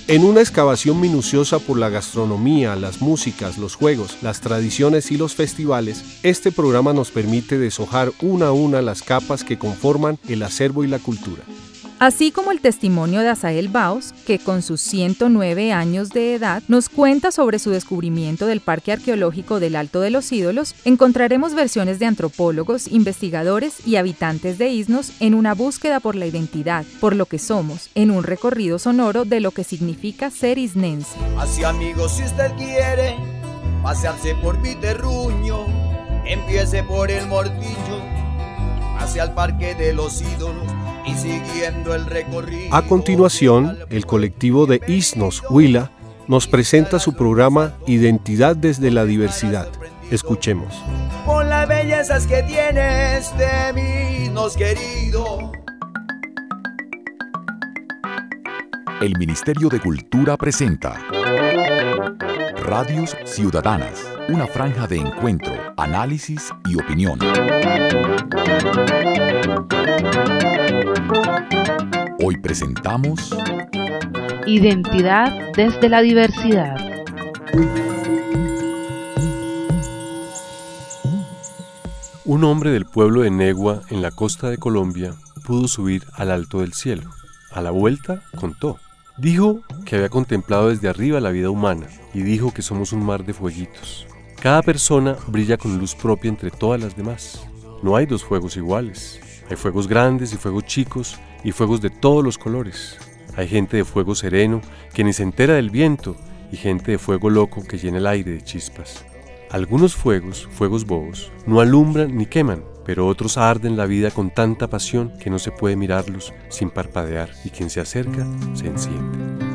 En una excavación minuciosa por la gastronomía, las músicas, los juegos, las tradiciones y los festivales, este programa nos permite deshojar una a una las capas que conforman el acervo y la cultura. Así como el testimonio de Asael Baos, que con sus 109 años de edad nos cuenta sobre su descubrimiento del Parque Arqueológico del Alto de los Ídolos, encontraremos versiones de antropólogos, investigadores y habitantes de Isnos en una búsqueda por la identidad, por lo que somos, en un recorrido sonoro de lo que significa ser isnense. Así, amigos, si usted quiere pasearse por mi terruño, empiece por el Mortillo, hacia el Parque de los Ídolos. Y siguiendo el recorrido. A continuación, el colectivo de Isnos Huila nos presenta su programa Identidad desde la Diversidad. Escuchemos. Por las bellezas que tiene este Isnos querido. El Ministerio de Cultura presenta Radios Ciudadanas, una franja de encuentro, análisis y opinión. Hoy presentamos Identidad desde la diversidad. Un hombre del pueblo de Negua, en la costa de Colombia, pudo subir al alto del cielo. A la vuelta, contó. Dijo que había contemplado desde arriba la vida humana y dijo que somos un mar de fueguitos. Cada persona brilla con luz propia entre todas las demás. No hay dos fuegos iguales. Hay fuegos grandes y fuegos chicos y fuegos de todos los colores. Hay gente de fuego sereno que ni se entera del viento y gente de fuego loco que llena el aire de chispas. Algunos fuegos, fuegos bobos, no alumbran ni queman, pero otros arden la vida con tanta pasión que no se puede mirarlos sin parpadear y quien se acerca se enciende.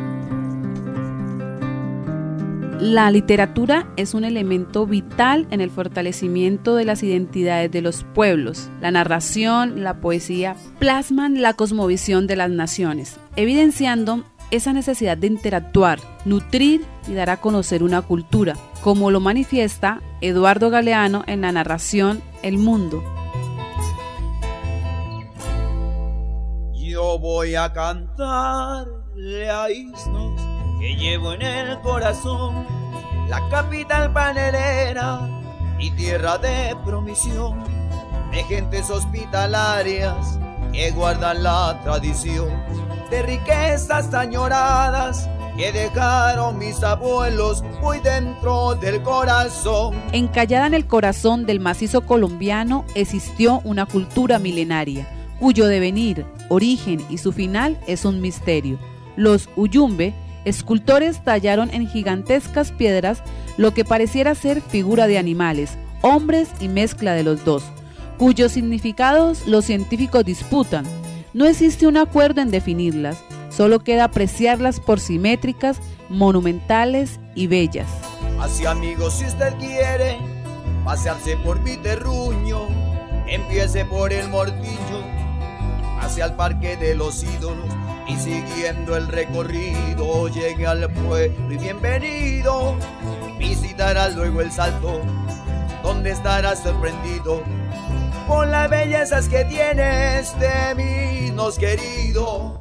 La literatura es un elemento vital en el fortalecimiento de las identidades de los pueblos. La narración, la poesía plasman la cosmovisión de las naciones, evidenciando esa necesidad de interactuar, nutrir y dar a conocer una cultura, como lo manifiesta Eduardo Galeano en la narración El Mundo. Yo voy a cantarle a Isnos, que llevo en el corazón, la capital panelera y tierra de promisión, de gentes hospitalarias que guardan la tradición, de riquezas añoradas que dejaron mis abuelos muy dentro del corazón. Encallada en el corazón del macizo colombiano existió una cultura milenaria, cuyo devenir, origen y su final es un misterio. Los Uyumbe, escultores, tallaron en gigantescas piedras lo que pareciera ser figura de animales, hombres y mezcla de los dos, cuyos significados los científicos disputan. No existe un acuerdo en definirlas, solo queda apreciarlas por simétricas, monumentales y bellas. Así, amigos, si usted quiere pasearse por mi terruño, empiece por el Mortillo, hacia el Parque de los Ídolos. Y siguiendo el recorrido llegue al pueblo y bienvenido. Visitarás luego el Salto, donde estarás sorprendido por las bellezas que tiene este Isnos querido.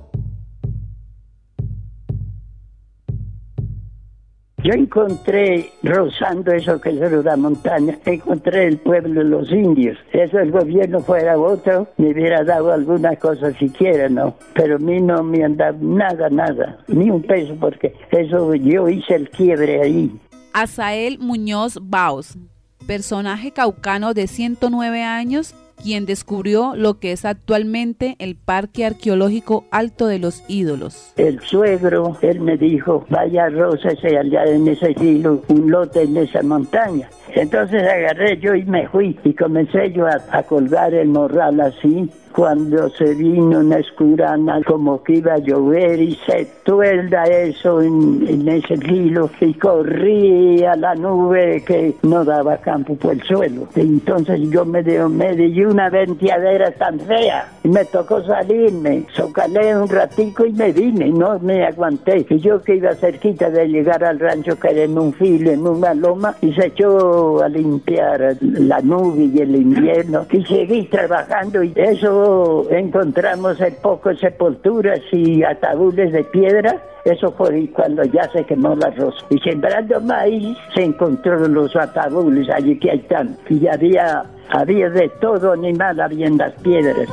Yo encontré, rozando eso que es la montaña, encontré el pueblo de los indios. Eso el gobierno fuera otro, me hubiera dado alguna cosa siquiera, ¿no? Pero a mí no me han dado nada, ni un peso, porque eso yo hice el quiebre ahí. Asael Muñoz Baos, personaje caucano de 109 años, quien descubrió lo que es actualmente el Parque Arqueológico Alto de los Ídolos. El suegro, él me dijo, vaya, rócese allá en ese hilo, un lote en esa montaña. Entonces agarré yo y me fui y comencé yo a colgar el morral así. Cuando se vino una escurana como que iba a llover y se tuelda eso en ese hilo y corrí a la nube que no daba campo por el suelo. Entonces yo me di una venteadera tan fea y me tocó salirme, socalé un ratico y me vine, no me aguanté. Y yo que iba cerquita de llegar al rancho que era en un filo, en una loma, y se echó a limpiar la nube y el invierno y seguí trabajando y eso encontramos en pocas sepulturas y ataúdes de piedra Eso fue cuando ya se quemó la rosa. Y sembrando maíz se encontró los ataúdes allí que están. Y había de todo animal, había en las piedras.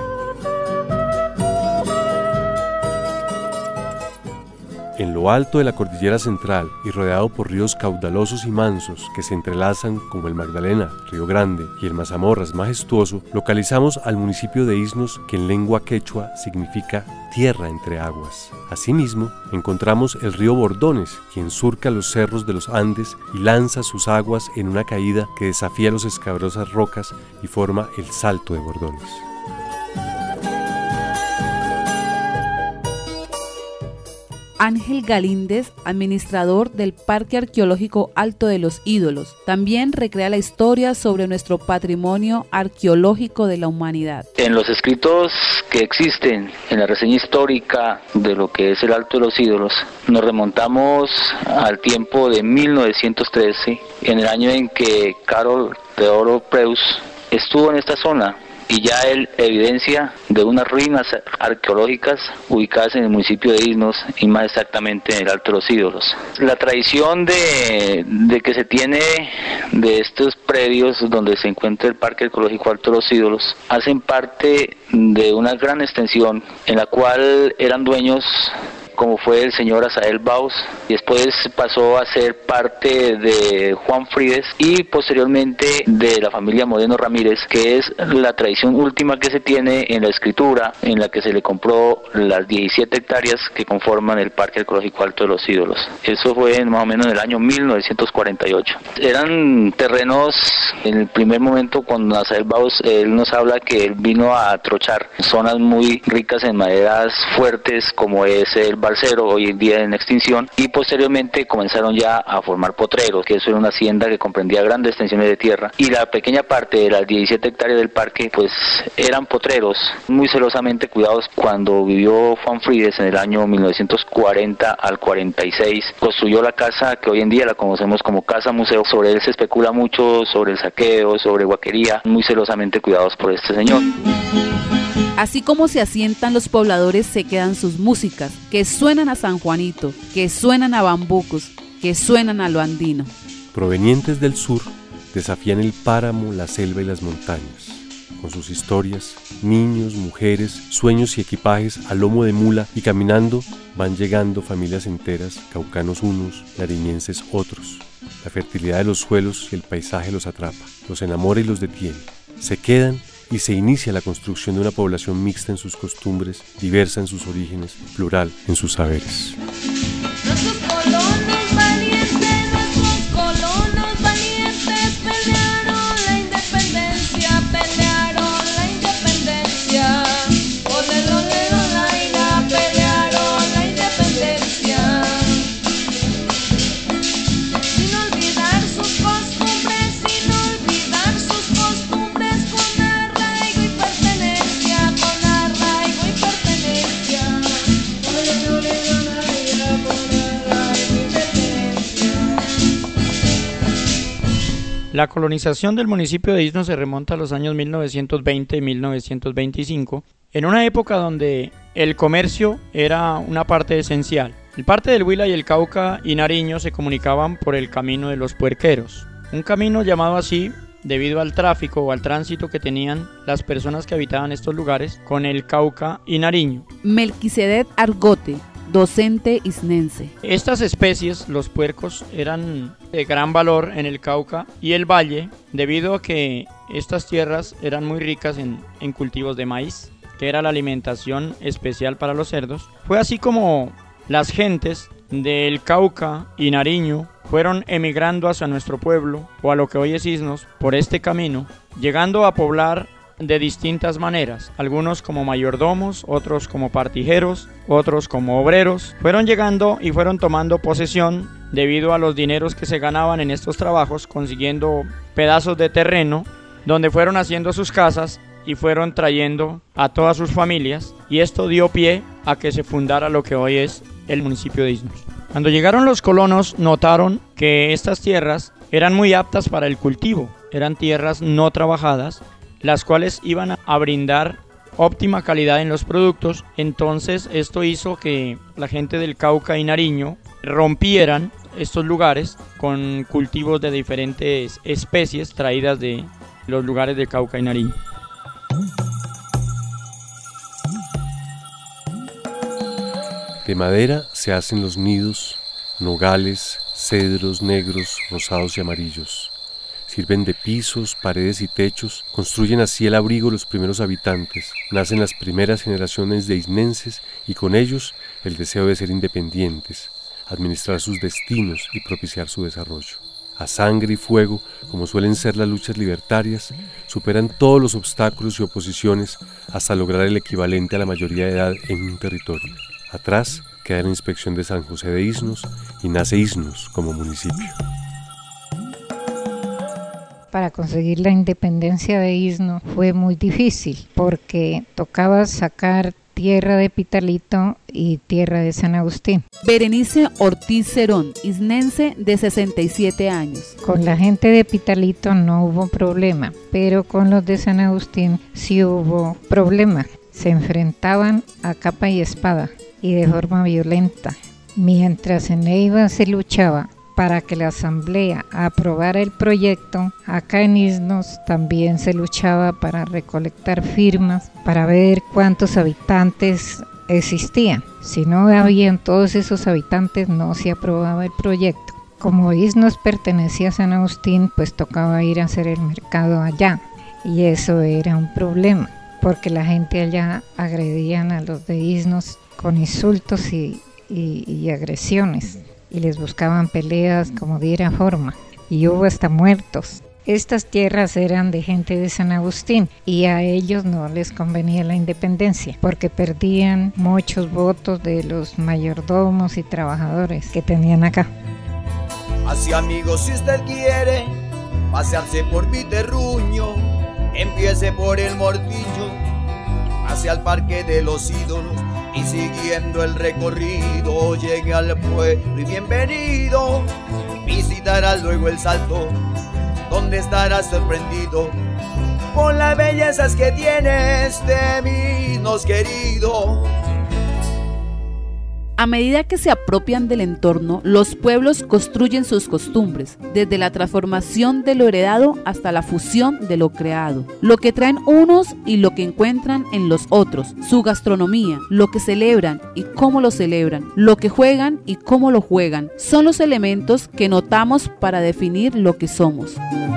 En lo alto de la cordillera central y rodeado por ríos caudalosos y mansos que se entrelazan como el Magdalena, Río Grande y el Mazamorras majestuoso, localizamos al municipio de Iznos, que en lengua quechua significa tierra entre aguas. Asimismo, encontramos el río Bordones, quien surca los cerros de los Andes y lanza sus aguas en una caída que desafía las escabrosas rocas y forma el Salto de Bordones. Ángel Galíndez, administrador del Parque Arqueológico Alto de los Ídolos, también recrea la historia sobre nuestro patrimonio arqueológico de la humanidad. En los escritos que existen en la reseña histórica de lo que es el Alto de los Ídolos, nos remontamos al tiempo de 1913, en el año en que Karol Teodoro Preus estuvo en esta zona. Y ya él evidencia de unas ruinas arqueológicas ubicadas en el municipio de Iznos y más exactamente en el Alto de los Ídolos. La tradición de que se tiene de estos predios donde se encuentra el Parque Arqueológico Alto de los Ídolos hacen parte de una gran extensión en la cual eran dueños, como fue el señor Asael Baus, y después pasó a ser parte de Juan Frides y posteriormente de la familia Moreno Ramírez, que es la tradición última que se tiene en la escritura, en la que se le compró las 17 hectáreas que conforman el Parque Arqueológico Alto de los Ídolos. Eso fue más o menos en el año 1948. Eran terrenos, en el primer momento cuando Asael Baus, él nos habla que él vino a trochar zonas muy ricas en maderas fuertes, como es el Balsero, hoy en día en extinción, y posteriormente comenzaron ya a formar potreros, que eso era una hacienda que comprendía grandes extensiones de tierra, y la pequeña parte de las 17 hectáreas del parque pues eran potreros muy celosamente cuidados. Cuando vivió Juan Frides en el año 1940 al 46, construyó la casa que hoy en día la conocemos como Casa Museo. Sobre él se especula mucho sobre el saqueo, sobre huaquería, muy celosamente cuidados por este señor. Así como se asientan los pobladores, se quedan sus músicas, que suenan a San Juanito, que suenan a bambucos, que suenan a lo andino. Provenientes del sur, desafían el páramo, la selva y las montañas. Con sus historias, niños, mujeres, sueños y equipajes a lomo de mula, y caminando van llegando familias enteras, caucanos unos, nariñenses otros. La fertilidad de los suelos y el paisaje los atrapa, los enamora y los detiene. Se quedan y se inicia la construcción de una población mixta en sus costumbres, diversa en sus orígenes, plural en sus saberes. Nuestros colonos valientes pelearon la independencia, olelo, olelo, laila, pelearon la independencia. Sin olvidar sus costumbres, con arraigo y pertenencia, olelo, olelo, laila, con arraigo y pertenencia. La colonización del municipio de Iznos se remonta a los años 1920 y 1925, en una época donde el comercio era una parte esencial. El parte del Huila y el Cauca y Nariño se comunicaban por el camino de los puerqueros, un camino llamado así debido al tráfico o al tránsito que tenían las personas que habitaban estos lugares con el Cauca y Nariño. Melquisedec Argote, docente isnense. Estas especies, los puercos, eran de gran valor en el Cauca y el Valle, debido a que estas tierras eran muy ricas en cultivos de maíz, que era la alimentación especial para los cerdos. Fue así como las gentes del Cauca y Nariño fueron emigrando hacia nuestro pueblo, o a lo que hoy es Iznos, por este camino, llegando a poblar de distintas maneras, algunos como mayordomos, otros como partijeros, otros como obreros. Fueron llegando y fueron tomando posesión debido a los dineros que se ganaban en estos trabajos, consiguiendo pedazos de terreno donde fueron haciendo sus casas y fueron trayendo a todas sus familias, y esto dio pie a que se fundara lo que hoy es el municipio de Iznos. Cuando llegaron los colonos, notaron que estas tierras eran muy aptas para el cultivo, eran tierras no trabajadas, las cuales iban a brindar óptima calidad en los productos. Entonces esto hizo que la gente del Cauca y Nariño rompieran estos lugares con cultivos de diferentes especies traídas de los lugares de Cauca y Nariño. De madera se hacen los nidos, nogales, cedros negros, rosados y amarillos. Sirven de pisos, paredes y techos, construyen así el abrigo los primeros habitantes, nacen las primeras generaciones de isnenses y con ellos el deseo de ser independientes, administrar sus destinos y propiciar su desarrollo. A sangre y fuego, como suelen ser las luchas libertarias, superan todos los obstáculos y oposiciones hasta lograr el equivalente a la mayoría de edad en un territorio. Atrás queda la inspección de San José de Isnos y nace Isnos como municipio. Para conseguir la independencia de Isnos fue muy difícil porque tocaba sacar tierra de Pitalito y tierra de San Agustín. Berenice Ortiz Cerón, isnense de 67 años. Con la gente de Pitalito no hubo problema, pero con los de San Agustín sí hubo problema. Se enfrentaban a capa y espada y de forma violenta. Mientras en Neiva se luchaba para que la asamblea aprobara el proyecto, acá en Isnos también se luchaba para recolectar firmas, para ver cuántos habitantes existían. Si no habían todos esos habitantes, no se aprobaba el proyecto. Como Isnos pertenecía a San Agustín, pues tocaba ir a hacer el mercado allá, y eso era un problema, porque la gente allá agredían a los de Isnos con insultos y agresiones, y les buscaban peleas como diera forma, y hubo hasta muertos. Estas tierras eran de gente de San Agustín y a ellos no les convenía la independencia porque perdían muchos votos de los mayordomos y trabajadores que tenían acá. Así, amigos, si usted quiere pasearse por mi terruño, empiece por el Mortillo hacia el Parque de los Ídolos y siguiendo el recorrido llegue al pueblo y bienvenido. Visitarás luego el Salto, donde estarás sorprendido por las bellezas que tiene este Isnos querido. A medida que se apropian del entorno, los pueblos construyen sus costumbres, desde la transformación de lo heredado hasta la fusión de lo creado, lo que traen unos y lo que encuentran en los otros, su gastronomía, lo que celebran y cómo lo celebran, lo que juegan y cómo lo juegan, son los elementos que notamos para definir lo que somos.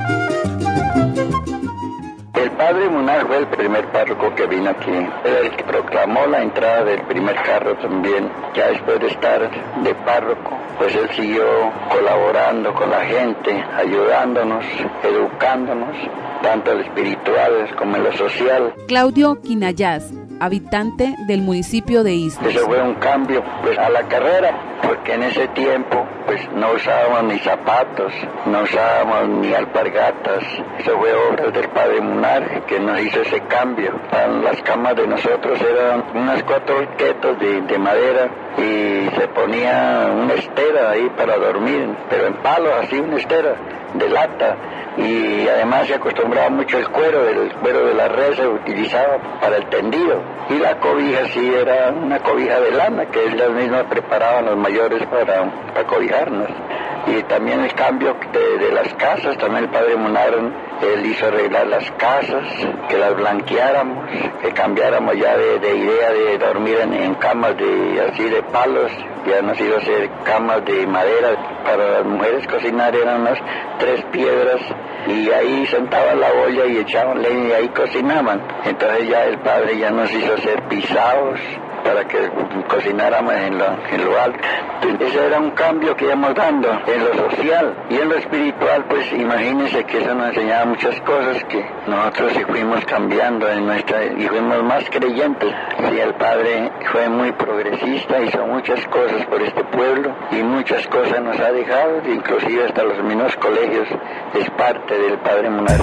El padre Munar fue el primer párroco que vino aquí, era el que proclamó la entrada del primer carro también. Ya después de estar de párroco, pues él siguió colaborando con la gente, ayudándonos, educándonos, tanto en lo espiritual como en lo social. Claudio Quinayas, habitante del municipio de Isnos. Eso fue un cambio pues a la carrera, porque en ese tiempo pues no usábamos ni zapatos, no usábamos ni alpargatas. Eso fue obra del padre Munar que nos hizo ese cambio. Las camas de nosotros eran unas 4 horquetas de madera y se ponía una estera ahí para dormir, pero en palos, así una estera de lata. Y además se acostumbraba mucho el cuero de la res se utilizaba para el tendido. Y la cobija sí era una cobija de lana que ellas mismas preparaban los mayores para cobijarnos. Y también el cambio de las casas, también el padre Munar, él hizo arreglar las casas, que las blanqueáramos, que cambiáramos ya de idea de dormir en camas así de palos, ya nos hizo hacer camas de madera. Para las mujeres cocinar eran unas 3 piedras y ahí sentaban la olla y echaban leña y ahí cocinaban. Entonces ya el padre ya nos hizo hacer pisados para que cocináramos en lo alto. Ese era un cambio que íbamos dando en lo social y en lo espiritual, pues imagínense que eso nos enseñaba muchas cosas que nosotros sí fuimos cambiando y fuimos más creyentes. Sí, el padre fue muy progresista, hizo muchas cosas por este pueblo y muchas cosas nos ha dejado, inclusive hasta los mismos colegios es parte del padre Munar.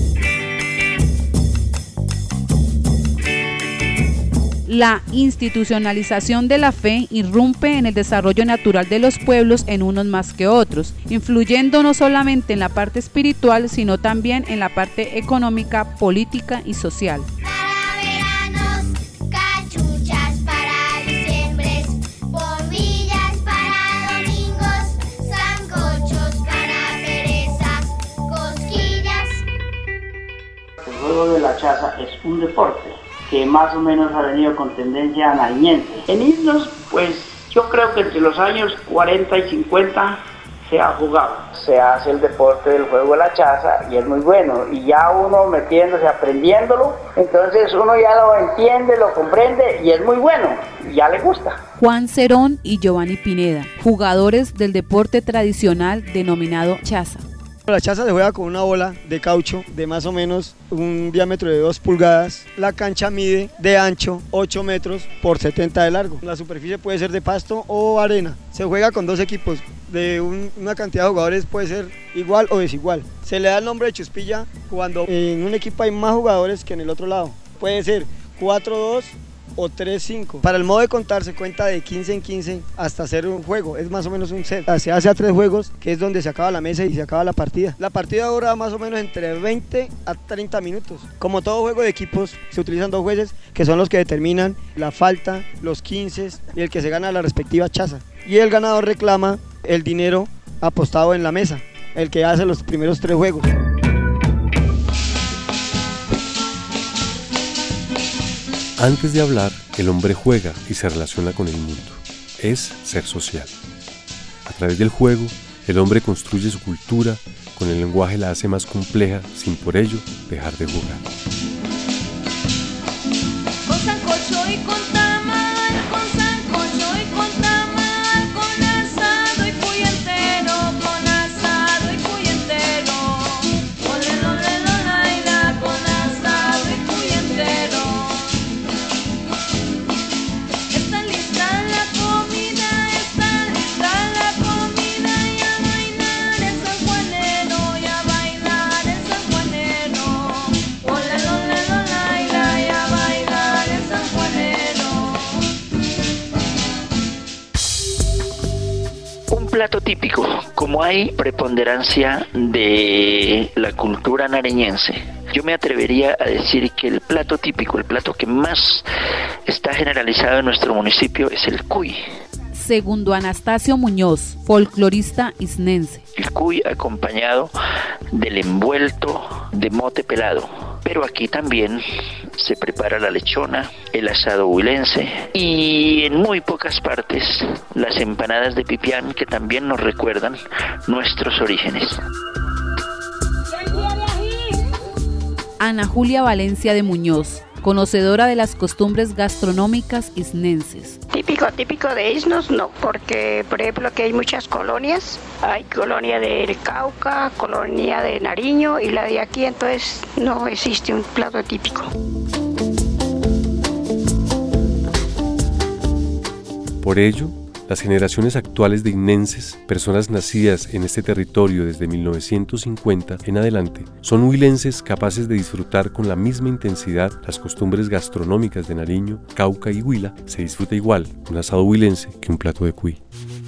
La institucionalización de la fe irrumpe en el desarrollo natural de los pueblos en unos más que otros, influyendo no solamente en la parte espiritual, sino también en la parte económica, política y social. Para verano chaza es un deporte que más o menos ha venido con tendencia nariñense. En Isnos, pues yo creo que entre los años 40 y 50 se ha jugado. Se hace el deporte del juego de la chaza y es muy bueno. Y ya uno metiéndose, aprendiéndolo, entonces uno ya lo entiende, lo comprende y es muy bueno. Y ya le gusta. Juan Cerón y Giovanni Pineda, jugadores del deporte tradicional denominado chaza. La chaza se juega con una bola de caucho de más o menos un diámetro de 2 pulgadas. La cancha mide de ancho 8 metros por 70 de largo. La superficie puede ser de pasto o arena. Se juega con 2 equipos. De una cantidad de jugadores puede ser igual o desigual. Se le da el nombre de chuspilla cuando en un equipo hay más jugadores que en el otro lado. Puede ser 4-2 o 3-5. Para el modo de contar se cuenta de 15 en 15 hasta hacer un juego, es más o menos un set. Se hace a 3 juegos, que es donde se acaba la mesa y se acaba la partida. La partida dura más o menos entre 20 a 30 minutos. Como todo juego de equipos, se utilizan 2 jueces que son los que determinan la falta, los 15 y el que se gana la respectiva chaza. Y el ganador reclama el dinero apostado en la mesa, el que hace los primeros 3 juegos. Antes de hablar, el hombre juega y se relaciona con el mundo. Es ser social. A través del juego, el hombre construye su cultura, con el lenguaje la hace más compleja, sin por ello dejar de jugar. Con sancocho y con tamal, con sancocho y con tamal, con asado y cuy entero, con asado y cuy entero. Ole, ole, laila, con asado y cuy entero. Está lista la comida y a bailar en San Juanero, y a bailar en San Juanero. Ole, ole, laila, y a bailar en San Juanero. Un plato típico, como hay preponderancia de la cultura nariñense, yo me atrevería a decir que el plato típico, el plato que más está generalizado en nuestro municipio es el cuy. Segundo Anastasio Muñoz, folclorista isnense. El cuy acompañado del envuelto de mote pelado. Pero aquí también se prepara la lechona, el asado huilense y en muy pocas partes las empanadas de pipián, que también nos recuerdan nuestros orígenes. Ana Julia Valencia de Muñoz, conocedora de las costumbres gastronómicas isnenses. Típico de Isnos no, porque por ejemplo aquí hay muchas colonias, hay colonia del Cauca, colonia de Nariño y la de aquí, entonces no existe un plato típico. Por ello, las generaciones actuales de isnenses, personas nacidas en este territorio desde 1950 en adelante, son huilenses capaces de disfrutar con la misma intensidad las costumbres gastronómicas de Nariño, Cauca y Huila. Se disfruta igual un asado huilense que un plato de cuy.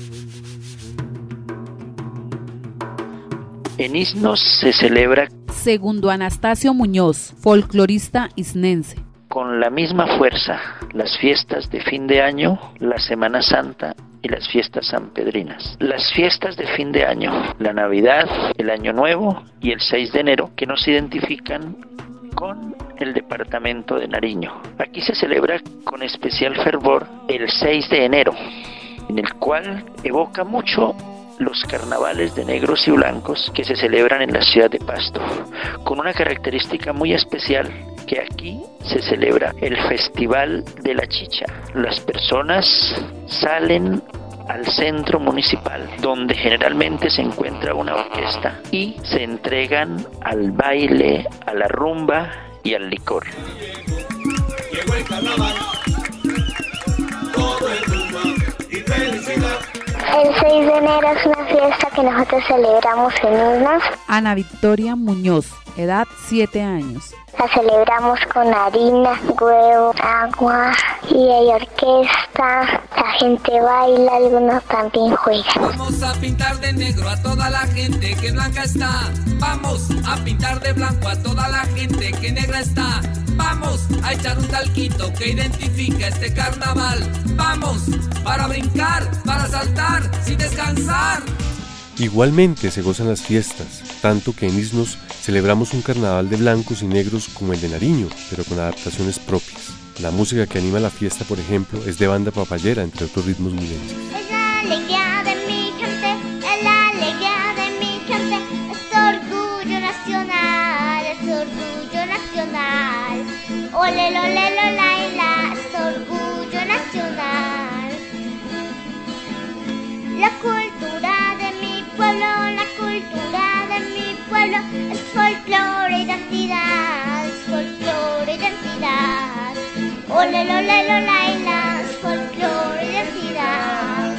En Isnos se celebra, segundo Anastasio Muñoz, folclorista isnense, con la misma fuerza las fiestas de fin de año, la Semana Santa y las fiestas sanpedrinas. Las fiestas de fin de año, la Navidad, el Año Nuevo y el 6 de enero, que nos identifican con el departamento de Nariño. Aquí se celebra con especial fervor el 6 de enero, en el cual evoca mucho los carnavales de negros y blancos que se celebran en la ciudad de Pasto, con una característica muy especial, que aquí se celebra el Festival de la Chicha. Las personas salen al centro municipal, donde generalmente se encuentra una orquesta, y se entregan al baile, a la rumba y al licor. Llegó el carnaval, todo es rumba y felicidad. El 6 de enero es una fiesta que nosotros celebramos en Isnos. Ana Victoria Muñoz, edad 7 años. La celebramos con harina, huevo, agua y hay orquesta. La gente baila, algunos también juegan. Vamos a pintar de negro a toda la gente que blanca está. Vamos a pintar de blanco a toda la gente que negra está. Vamos a echar un talquito que identifica este carnaval. Vamos para brincar, para saltar sin descansar. Igualmente se gozan las fiestas, tanto que en Isnos celebramos un carnaval de blancos y negros como el de Nariño, pero con adaptaciones propias. La música que anima la fiesta, por ejemplo, es de banda papayera, entre otros ritmos huilenses. Es la alegría de mi gente, es la alegría de mi gente, es orgullo nacional, es orgullo nacional. Ole, ole, la, es orgullo nacional. La cultura de mi pueblo, la cultura de mi pueblo, es folclore, identidad, es folclore, identidad. Ole, ole, la, es folclore, identidad.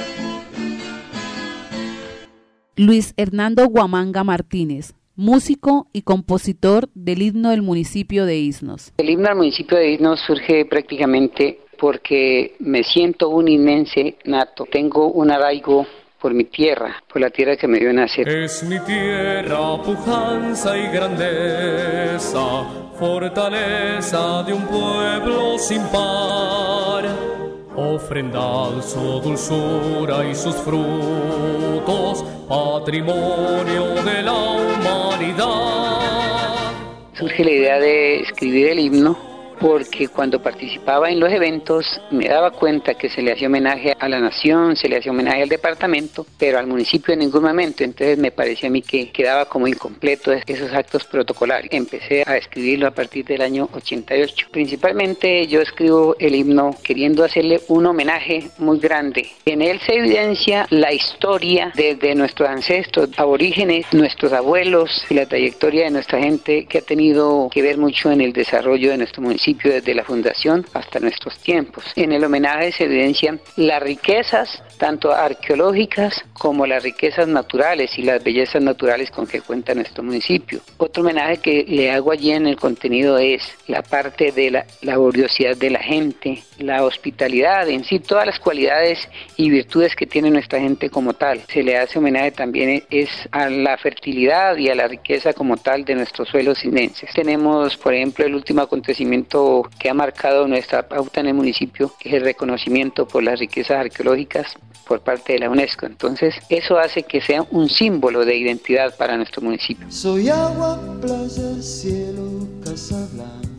Luis Hernando Guamanga Martínez, músico y compositor del himno del municipio de Isnos. El himno del municipio de Isnos surge prácticamente porque me siento un inmense nato. Tengo un arraigo por mi tierra, por la tierra que me dio nacer. Es mi tierra, pujanza y grandeza, fortaleza de un pueblo sin par. Ofrendad su dulzura y sus frutos, patrimonio de la humanidad. Surge la idea de escribir el himno porque cuando participaba en los eventos me daba cuenta que se le hacía homenaje a la nación, se le hacía homenaje al departamento, pero al municipio en ningún momento. Entonces me parecía a mí que quedaba como incompleto esos actos protocolarios. Empecé a escribirlo a partir del año 88. Principalmente yo escribo el himno queriendo hacerle un homenaje muy grande. En él se evidencia la historia desde nuestros ancestros aborígenes, nuestros abuelos y la trayectoria de nuestra gente que ha tenido que ver mucho en el desarrollo de nuestro municipio desde la fundación hasta nuestros tiempos. En el homenaje se evidencian las riquezas, tanto arqueológicas como las riquezas naturales y las bellezas naturales con que cuenta nuestro municipio. Otro homenaje que le hago allí en el contenido es la parte de la laboriosidad de la gente, la hospitalidad, en sí todas las cualidades y virtudes que tiene nuestra gente como tal. Se le hace homenaje también es a la fertilidad y a la riqueza como tal de nuestros suelos isnenses. Tenemos, por ejemplo, el último acontecimiento que ha marcado nuestra pauta en el municipio, que es el reconocimiento por las riquezas arqueológicas por parte de la UNESCO. Entonces, eso hace que sea un símbolo de identidad para nuestro municipio. Soy agua, playa, cielo, Casablanca.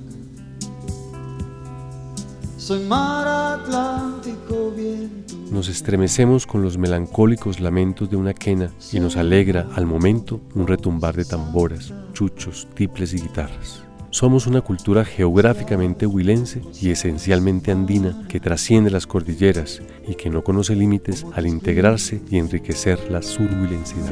Soy mar Atlántico, viento. Nos estremecemos con los melancólicos lamentos de una quena y nos alegra al momento un retumbar de tamboras, chuchos, tiples y guitarras. Somos una cultura geográficamente huilense y esencialmente andina que trasciende las cordilleras y que no conoce límites al integrarse y enriquecer la surhuilensidad.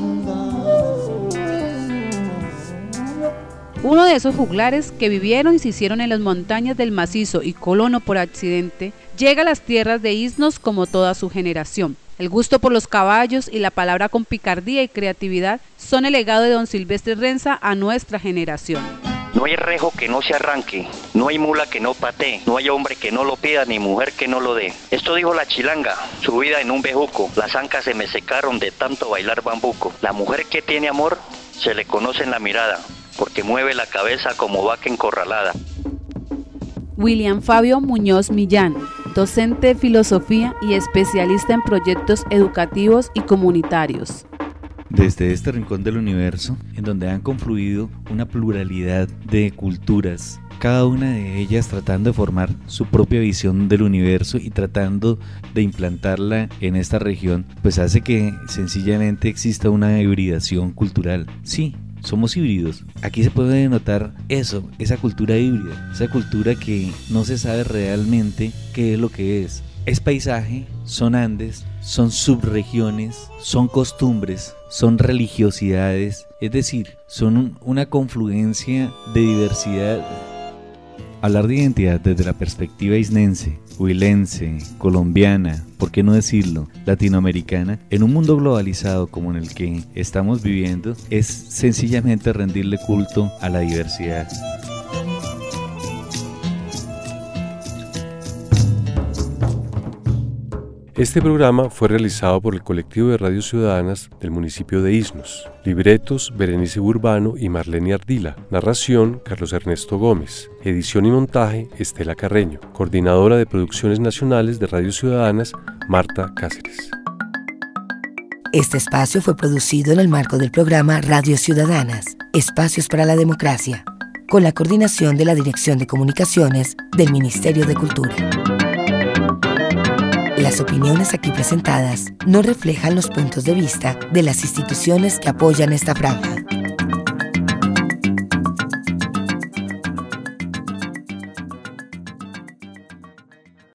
Uno de esos juglares que vivieron y se hicieron en las montañas del macizo y colono por accidente, llega a las tierras de Isnos como toda su generación. El gusto por los caballos y la palabra con picardía y creatividad son el legado de don Silvestre Renza a nuestra generación. No hay rejo que no se arranque, no hay mula que no patee, no hay hombre que no lo pida, ni mujer que no lo dé. Esto dijo la chilanga, subida en un bejuco, las ancas se me secaron de tanto bailar bambuco. La mujer que tiene amor, se le conoce en la mirada, porque mueve la cabeza como vaca encorralada. William Fabio Muñoz Millán, docente de filosofía y especialista en proyectos educativos y comunitarios. Desde este rincón del universo, en donde han confluido una pluralidad de culturas, cada una de ellas tratando de formar su propia visión del universo y tratando de implantarla en esta región, pues hace que sencillamente exista una hibridación cultural. Sí, somos híbridos. Aquí se puede notar eso, esa cultura híbrida, esa cultura que no se sabe realmente qué es lo que es. Es paisaje, son Andes, son subregiones, son costumbres, son religiosidades, es decir, son una confluencia de diversidad. Hablar de identidad desde la perspectiva isnense, huilense, colombiana, ¿por qué no decirlo?, latinoamericana, en un mundo globalizado como en el que estamos viviendo, es sencillamente rendirle culto a la diversidad. Este programa fue realizado por el colectivo de radios ciudadanas del municipio de Isnos. Libretos, Berenice Burbano y Marlene Ardila. Narración, Carlos Ernesto Gómez. Edición y montaje, Estela Carreño. Coordinadora de Producciones Nacionales de Radios Ciudadanas, Marta Cáceres. Este espacio fue producido en el marco del programa Radio Ciudadanas, Espacios para la Democracia, con la coordinación de la Dirección de Comunicaciones del Ministerio de Cultura. Las opiniones aquí presentadas no reflejan los puntos de vista de las instituciones que apoyan esta franja.